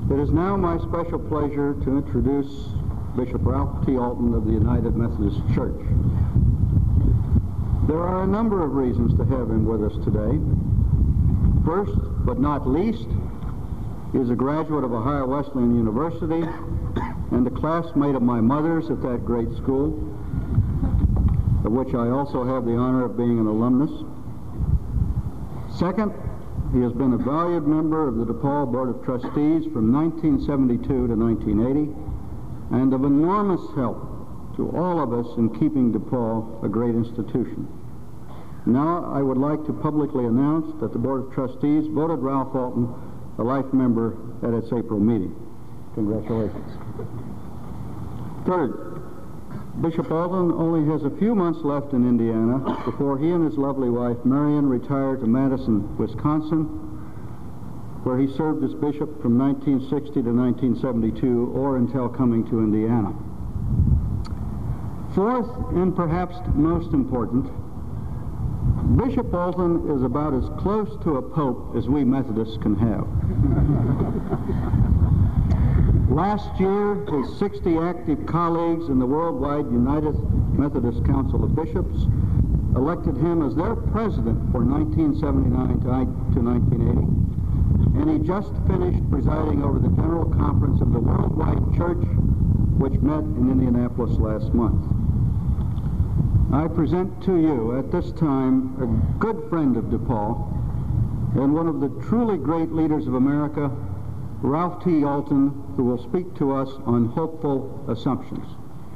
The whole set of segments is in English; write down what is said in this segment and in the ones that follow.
It is now my special pleasure to introduce Bishop Ralph T. Alton of the United Methodist Church. There are a number of reasons to have him with us today. First, but not least, he is a graduate of Ohio Wesleyan University and a classmate of my mother's at that great school, of which I also have the honor of being an alumnus. Second, he has been a valued member of the DePaul Board of Trustees from 1972 to 1980, and of enormous help to all of us in keeping DePaul a great institution. Now I would like to publicly announce that the Board of Trustees voted Ralph Alton a life member at its April meeting. Congratulations. Third, Bishop Alton only has a few months left in Indiana before he and his lovely wife Marion retire to Madison, Wisconsin, where he served as bishop from 1960 to 1972, or until coming to Indiana. Fourth, and perhaps most important, Bishop Alton is about as close to a pope as we Methodists can have. Last year, his 60 active colleagues in the worldwide United Methodist Council of Bishops elected him as their president for 1979 to 1980, and he just finished presiding over the General Conference of the Worldwide Church, which met in Indianapolis last month. I present to you at this time a good friend of DePaul and one of the truly great leaders of America, Ralph T. Alton, who will speak to us on hopeful assumptions.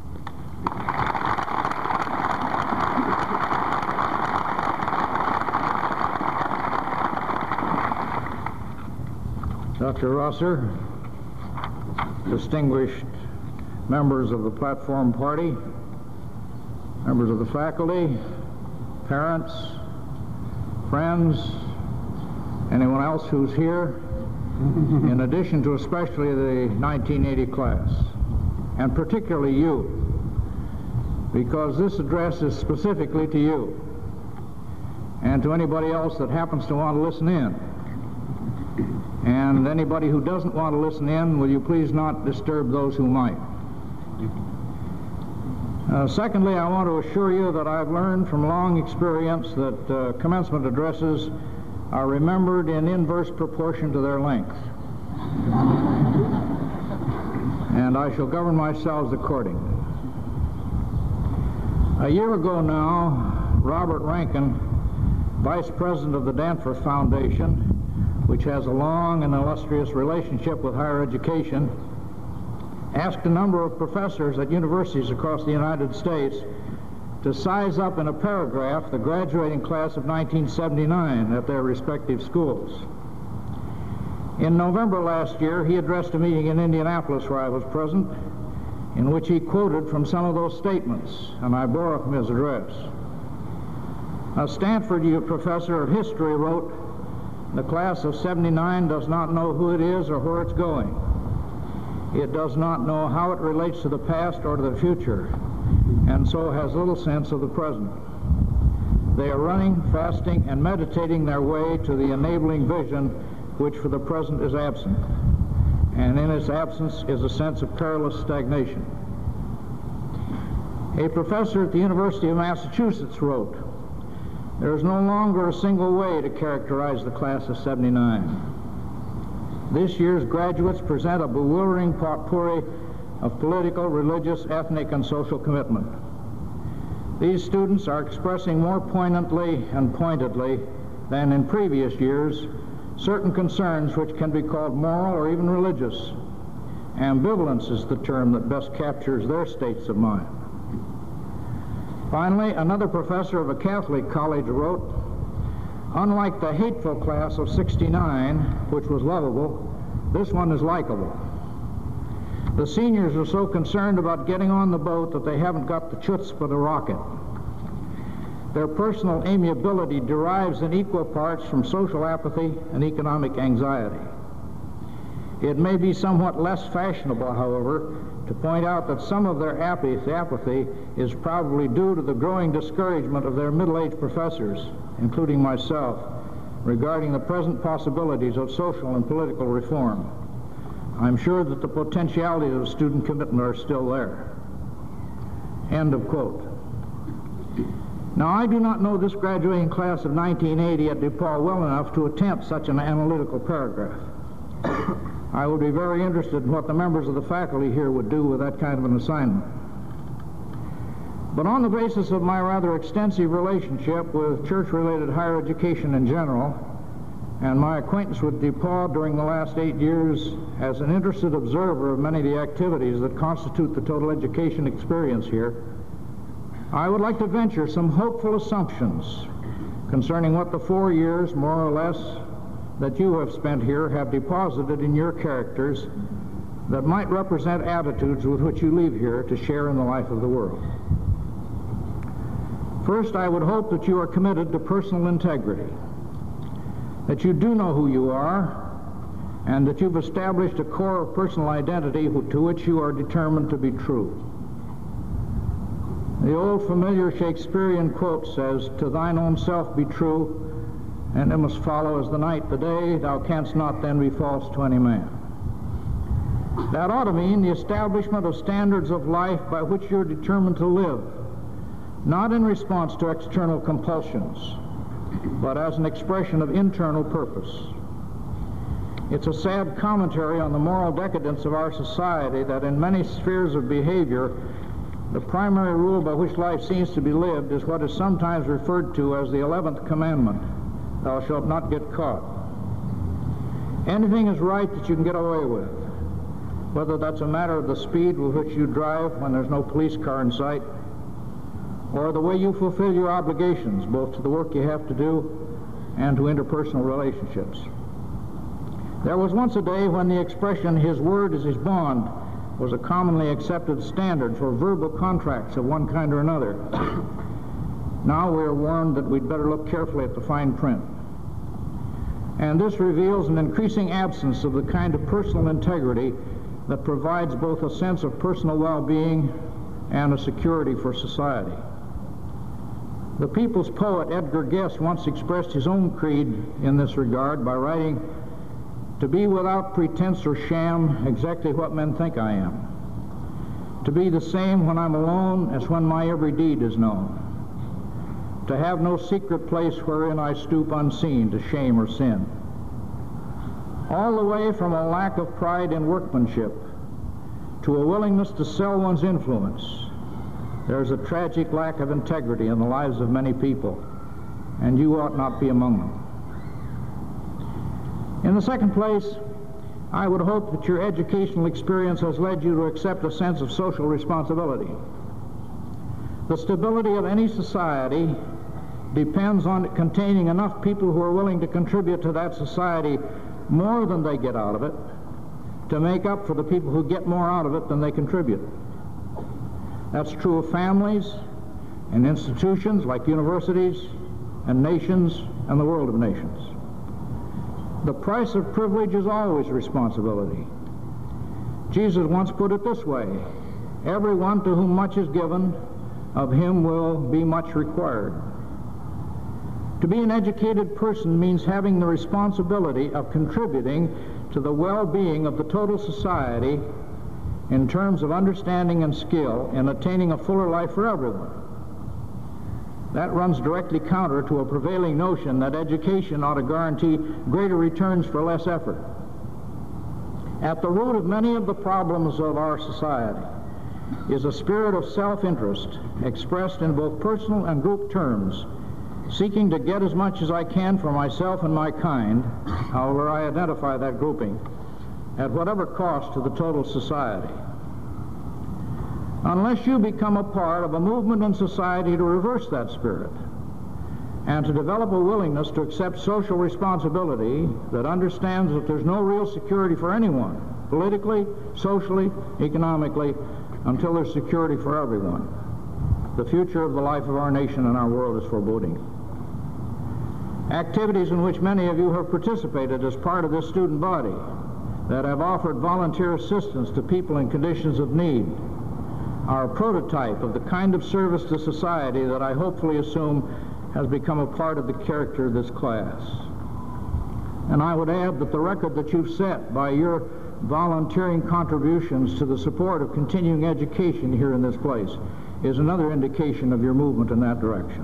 Dr. Rosser, distinguished members of the Platform Party, members of the faculty, parents, friends, anyone else who's here, in addition to especially the 1980 class, and particularly you, because this address is specifically to you, and to anybody else that happens to want to listen in. And anybody who doesn't want to listen in, will you please not disturb those who might. Secondly, I want to assure you that I've learned from long experience that commencement addresses are remembered in inverse proportion to their length. And I shall govern myself accordingly. A year ago now, Robert Rankin, Vice President of the Danforth Foundation, which has a long and illustrious relationship with higher education, asked a number of professors at universities across the United States to size up in a paragraph the graduating class of 1979 at their respective schools. In November last year, he addressed a meeting in Indianapolis where I was present, in which he quoted from some of those statements, and I borrow from his address. A Stanford professor of history wrote, "The class of '79 does not know who it is or where it's going. It does not know how it relates to the past or to the future, and so has little sense of the present. They are running, fasting, and meditating their way to the enabling vision which for the present is absent, and in its absence is a sense of perilous stagnation." A professor at the University of Massachusetts wrote, "There is no longer a single way to characterize the class of '79. This year's graduates present a bewildering potpourri of political, religious, ethnic, and social commitment. These students are expressing more poignantly and pointedly than in previous years certain concerns which can be called moral or even religious. Ambivalence is the term that best captures their states of mind." Finally, another professor of a Catholic college wrote, "Unlike the hateful class of '69, which was lovable, this one is likable. The seniors are so concerned about getting on the boat that they haven't got the chutzpah to rock it. Their personal amiability derives in equal parts from social apathy and economic anxiety. It may be somewhat less fashionable, however, to point out that some of their apathy is probably due to the growing discouragement of their middle-aged professors, including myself, regarding the present possibilities of social and political reform. I'm sure that the potentialities of student commitment are still there. End of quote. Now, I do not know this graduating class of 1980 at DePaul well enough to attempt such an analytical paragraph. I would be very interested in what the members of the faculty here would do with that kind of an assignment. But on the basis of my rather extensive relationship with church-related higher education in general, and my acquaintance with DePaul during the last 8 years as an interested observer of many of the activities that constitute the total education experience here, I would like to venture some hopeful assumptions concerning what the 4 years, more or less, that you have spent here have deposited in your characters that might represent attitudes with which you leave here to share in the life of the world. First, I would hope that you are committed to personal integrity, that you do know who you are, and that you've established a core of personal identity to which you are determined to be true. The old familiar Shakespearean quote says, "To thine own self be true, and it must follow as the night the day, thou canst not then be false to any man." That ought to mean the establishment of standards of life by which you're determined to live, not in response to external compulsions, but as an expression of internal purpose. It's a sad commentary on the moral decadence of our society that in many spheres of behavior, the primary rule by which life seems to be lived is what is sometimes referred to as the 11th commandment, thou shalt not get caught. Anything is right that you can get away with, whether that's a matter of the speed with which you drive when there's no police car in sight, or the way you fulfill your obligations, both to the work you have to do and to interpersonal relationships. There was once a day when the expression, "his word is his bond," was a commonly accepted standard for verbal contracts of one kind or another. Now we are warned that we'd better look carefully at the fine print. And this reveals an increasing absence of the kind of personal integrity that provides both a sense of personal well-being and a security for society. The people's poet Edgar Guest once expressed his own creed in this regard by writing, "To be without pretense or sham exactly what men think I am. To be the same when I'm alone as when my every deed is known. To have no secret place wherein I stoop unseen to shame or sin." All the way from a lack of pride in workmanship to a willingness to sell one's influence, there's a tragic lack of integrity in the lives of many people, and you ought not be among them. In the second place, I would hope that your educational experience has led you to accept a sense of social responsibility. The stability of any society depends on it containing enough people who are willing to contribute to that society more than they get out of it, to make up for the people who get more out of it than they contribute. That's true of families and institutions like universities and nations and the world of nations. The price of privilege is always responsibility. Jesus once put it this way, "Everyone to whom much is given, of him will be much required." To be an educated person means having the responsibility of contributing to the well-being of the total society in terms of understanding and skill in attaining a fuller life for everyone. That runs directly counter to a prevailing notion that education ought to guarantee greater returns for less effort. At the root of many of the problems of our society is a spirit of self-interest expressed in both personal and group terms, seeking to get as much as I can for myself and my kind, however I identify that grouping, at whatever cost to the total society. Unless you become a part of a movement in society to reverse that spirit and to develop a willingness to accept social responsibility that understands that there's no real security for anyone, politically, socially, economically, until there's security for everyone, the future of the life of our nation and our world is foreboding. Activities in which many of you have participated as part of this student body that have offered volunteer assistance to people in conditions of need are a prototype of the kind of service to society that I hopefully assume has become a part of the character of this class. And I would add that the record that you've set by your volunteering contributions to the support of continuing education here in this place is another indication of your movement in that direction.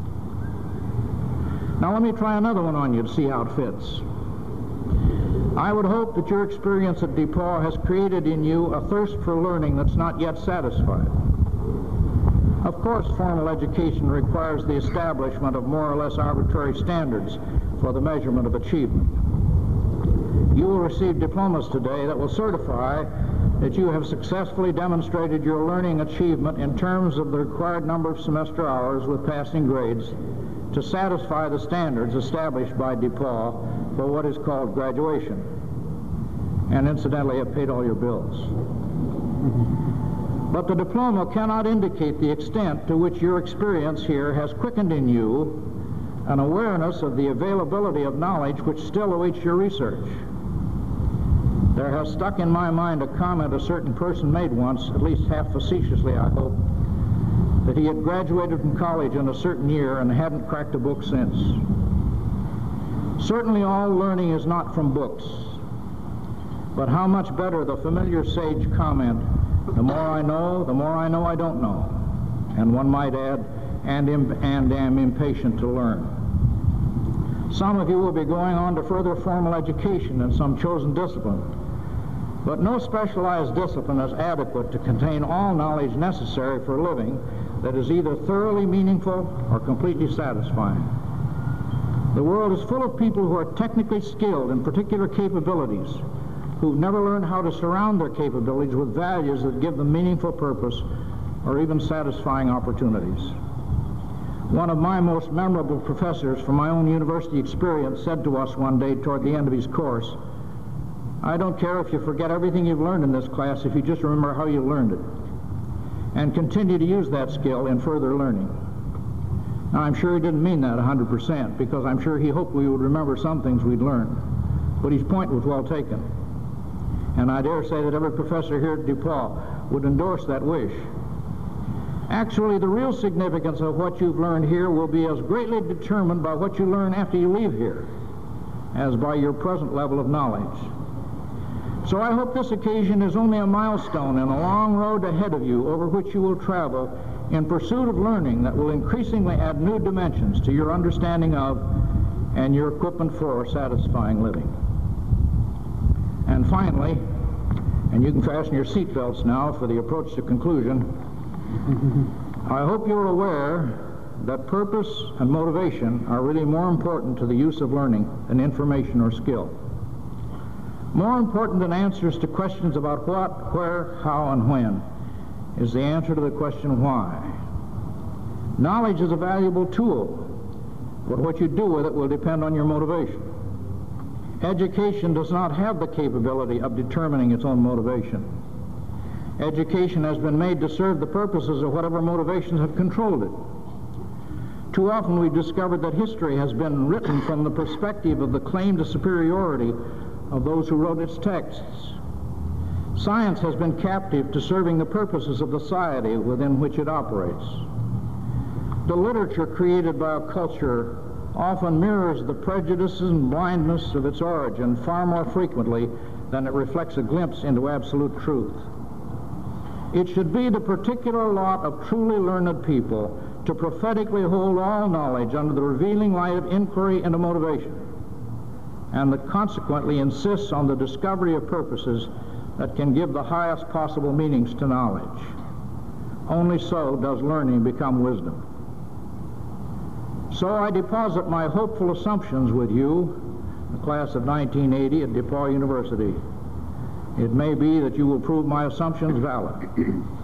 Now let me try another one on you to see how it fits. I would hope that your experience at DePaul has created in you a thirst for learning that's not yet satisfied. Of course, formal education requires the establishment of more or less arbitrary standards for the measurement of achievement. You will receive diplomas today that will certify that you have successfully demonstrated your learning achievement in terms of the required number of semester hours with passing grades to satisfy the standards established by DePaul for what is called graduation. And incidentally, have paid all your bills. But the diploma cannot indicate the extent to which your experience here has quickened in you an awareness of the availability of knowledge which still awaits your research. There has stuck in my mind a comment a certain person made once, at least half facetiously, I hope, that he had graduated from college in a certain year and hadn't cracked a book since. Certainly all learning is not from books, but how much better the familiar sage comment, the more I know I don't know, and one might add, and am impatient to learn. Some of you will be going on to further formal education in some chosen discipline, but no specialized discipline is adequate to contain all knowledge necessary for living that is either thoroughly meaningful or completely satisfying. The world is full of people who are technically skilled in particular capabilities, who've never learned how to surround their capabilities with values that give them meaningful purpose or even satisfying opportunities. One of my most memorable professors from my own university experience said to us one day toward the end of his course, "I don't care if you forget everything you've learned in this class if you just remember how you learned it, and continue to use that skill in further learning." Now, I'm sure he didn't mean that 100%, because I'm sure he hoped we would remember some things we'd learned, but his point was well taken. And I dare say that every professor here at DePaul would endorse that wish. Actually, the real significance of what you've learned here will be as greatly determined by what you learn after you leave here as by your present level of knowledge. So I hope this occasion is only a milestone in a long road ahead of you over which you will travel in pursuit of learning that will increasingly add new dimensions to your understanding of and your equipment for satisfying living. And finally, and you can fasten your seatbelts now for the approach to conclusion, I hope you're aware that purpose and motivation are really more important to the use of learning than information or skill. More important than answers to questions about what, where, how, and when is the answer to the question why. Knowledge is a valuable tool, but what you do with it will depend on your motivation. Education does not have the capability of determining its own motivation. Education has been made to serve the purposes of whatever motivations have controlled it. Too often we've discovered that history has been written from the perspective of the claim to superiority of those who wrote its texts. Science has been captive to serving the purposes of the society within which it operates. The literature created by a culture often mirrors the prejudices and blindness of its origin far more frequently than it reflects a glimpse into absolute truth. It should be the particular lot of truly learned people to prophetically hold all knowledge under the revealing light of inquiry into motivation, and that consequently insists on the discovery of purposes that can give the highest possible meanings to knowledge. Only so does learning become wisdom. So I deposit my hopeful assumptions with you, the class of 1980 at DePaul University. It may be that you will prove my assumptions valid.